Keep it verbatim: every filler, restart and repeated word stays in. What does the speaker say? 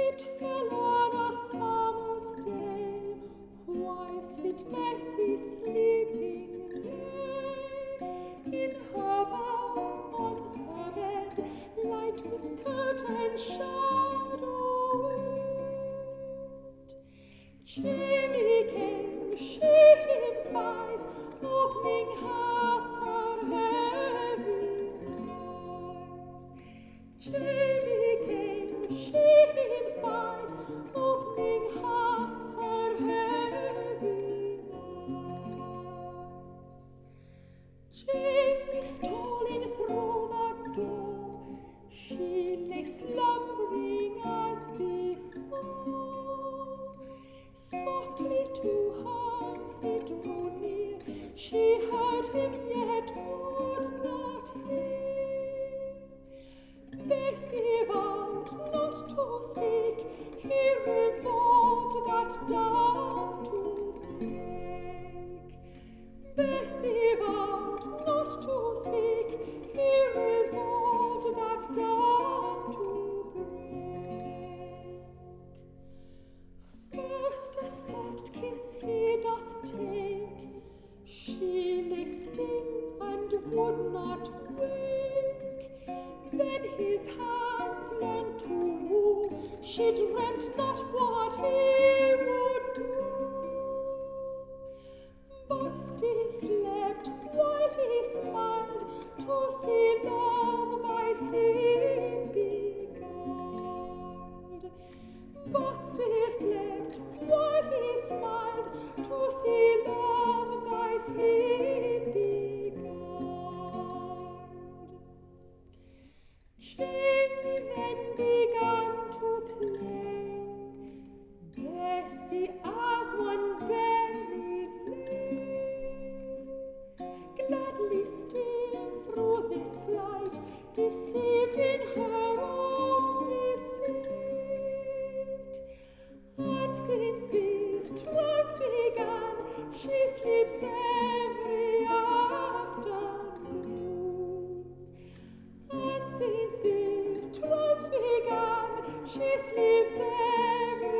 It fell on a summer's day, while sweet Bessie sleeping lay. In her bower, on her bed, light with curtain shadowed. Jamie came, she him spies, opening half her heavy eyes. Jamie came, she him spies, opening half her heavy eyes. Jamie stole in through the door, she lay slumbering as before. Softly to her he drew near, she heard him yet would not hear. Bessie vowed not to speak, he resolved that dam to break. Bessie vowed not to speak, he resolved that dam to break. First a soft kiss he doth take, she lay still and would not wake. Then his hands learned to woo, she dreamt not what he would do. But still slept while he smiled to see love by sleep beguiled. But still slept while he smiled to see love by sleep beguiled. Jamie then began to play, Bessie as one buried lay. Gladly still through this light, deceived in her own deceit. And since these trance began, she sleeps every afternoon. And since this trance began, she sleeps every